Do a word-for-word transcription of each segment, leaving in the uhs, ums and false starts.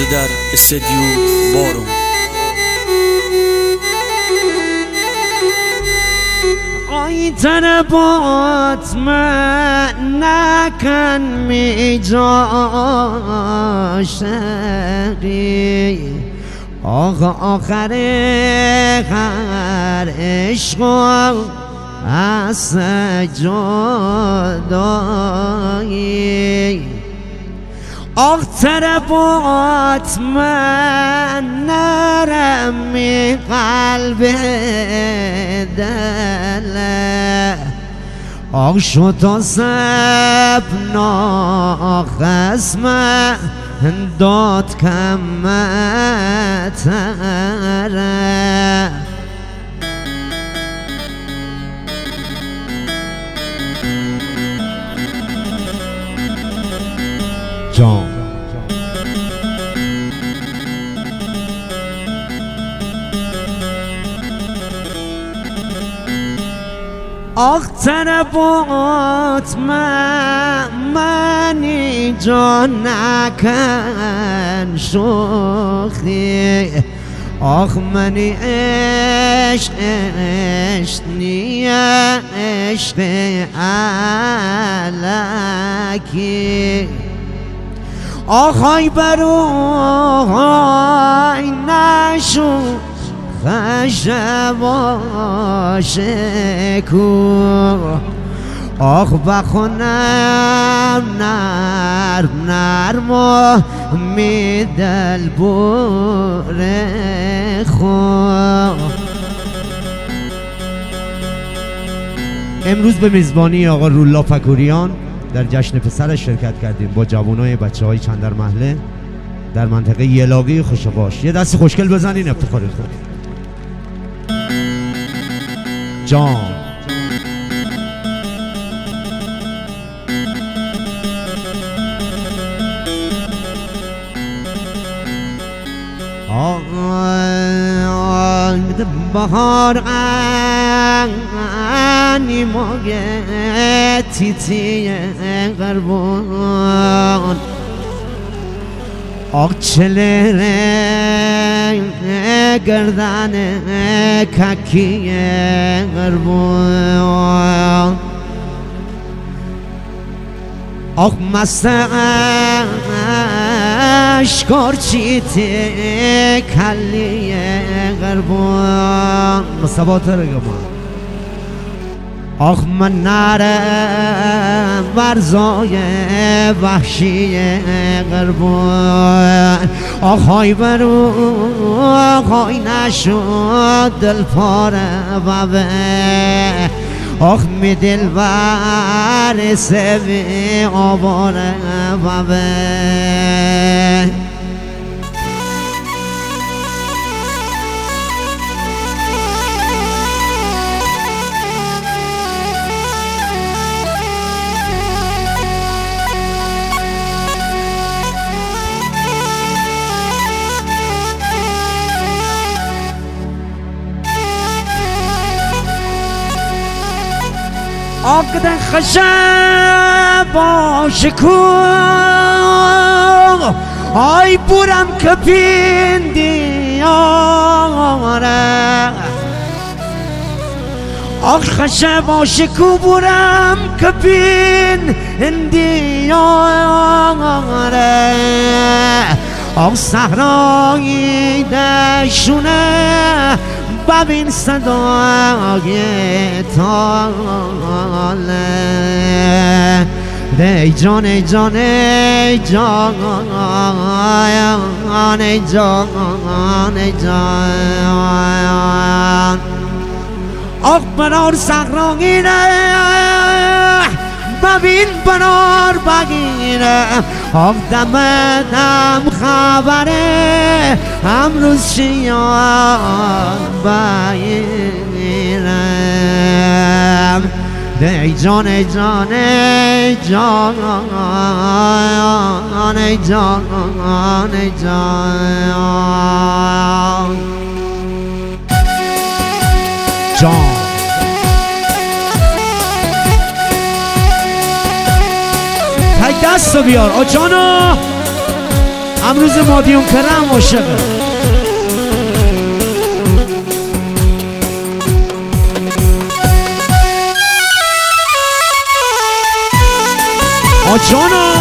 شده در استدیو بارون. آی تنبات من نکن می جاشقی آقا آخر هر عشق از جدایی آخ تربات من نرم می قلب دله آخ شد تا سبنا خسمه داد کمتره جان آخ تنبات من منی جان نکن شوخی آخ منی عشق عشق نیه عشق علکی آخای بروهای نشو خشباش کو آخ بخونم نرم نرم و می دل بوره خو. امروز به میزبانی آقا رولا فکوریان در جشن پسرش شرکت کردیم با جوانای بچه های چندر محله در منطقه یلاقی خوشباش. یه دست خوشگل بزنین افتخارت کنید. جان بهار انی موگه تیتی قربان آق چلره گردن ککی قربان آق مستش کرچیتی کلی قربان مصابات رگمان آخ من نرم ورزای وحشی قربان آخ های برو آخای نشد دل پاره بابه آخ می دل بر سوی آباره بابه آقدن خشب باشه کو آی بورم کپین دیاره آق خشب باشه کو بورم کپین دیاره آق صحرایی دشونه ببین صدای تاله ای جان ای جان ای جان ای جان ای جان آخ برار صحراییه ببین برار بگیره آخ دم دم خبره امروز شیان بگیرم ای جان ای جان ای جان ای جان ای جان جان تک دست رو بیار آجانا امروز مادیون کرم عاشقه آجانا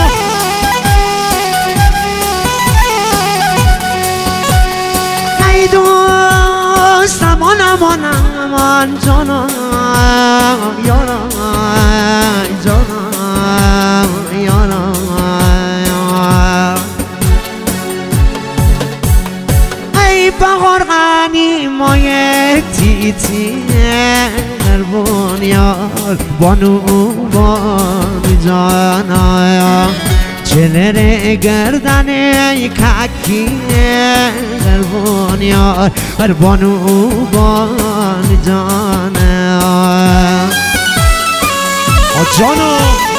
ای دوست امان امان امان جانا یارا جانا یارا ای بغار غنی مای تیتی قربان یار بانو بان جانا چلره گردن ککی قربان یار بانو بان جانا جانا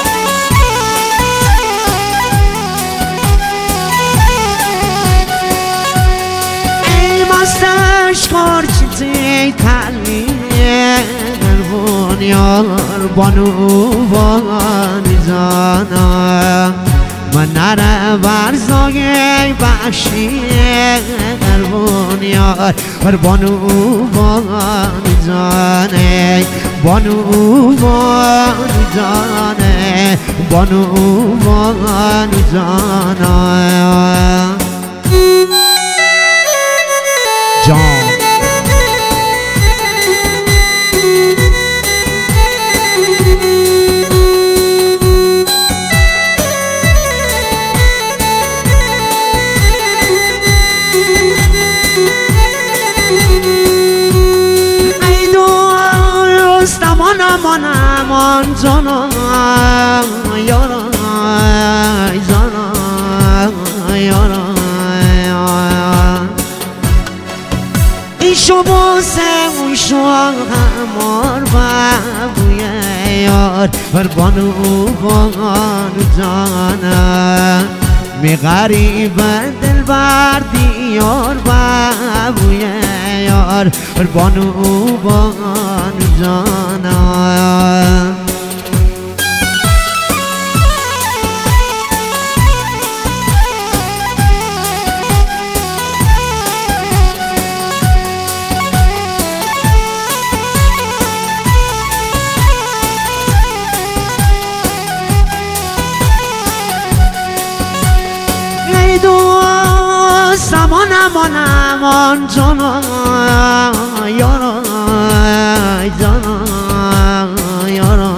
ای مستش خورشیدی تلی قربان یار بانو بان جانا من نره برزای بخشی قربان یار بانو بان جانه بانو بان جانه بانو بان جانه جان امان امان امان جانا یارا جانا یارا ایشو باسه ایشو همار بابوی یار بر بانو بان جانا می غریب دل بر دیار بابوی یار بر بانو بان جانا ای دوست امان امان امان جانا یارا جانا یارا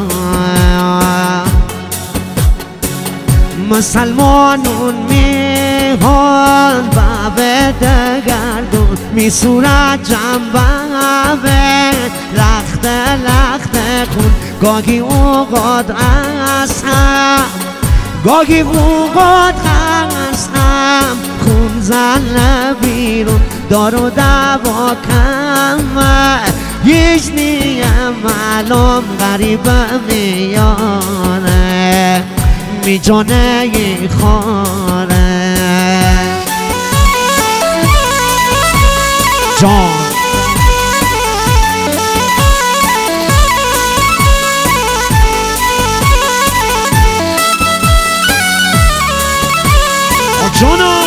مسلمانون میهان بابه دگردون می صورت جنبه لخت لخت خون گاهی اوقات از هم گاهی اوقات از هم خون زن بیرون دارو دوا کمه هیچ نیم معلوم غریب میانه میجانه خانه جان جانا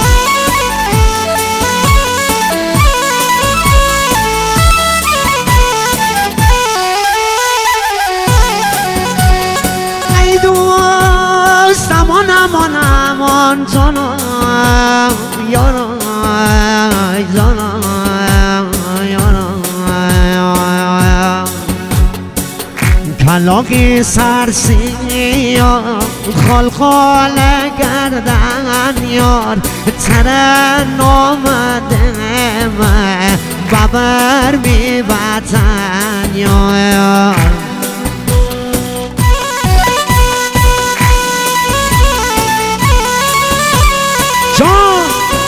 ای دوست امان امان امان جانا یارا جانا یارا کلاقی سرسی خال خال گردن یار ترن آمده من ببر می وطن یار جان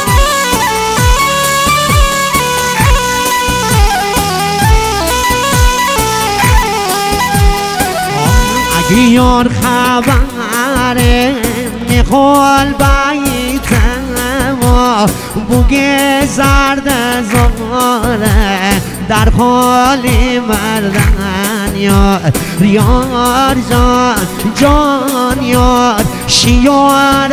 اگه یار خبره میخوال بیتم و بوگه زرد زاره در حالی مردن یار یار جان جان یار شیار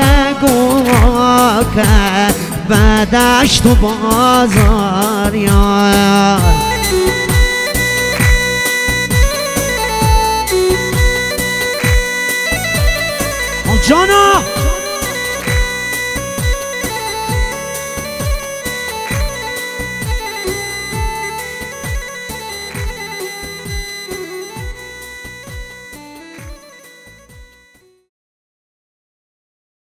گوکه بدشت و بازار یار جانا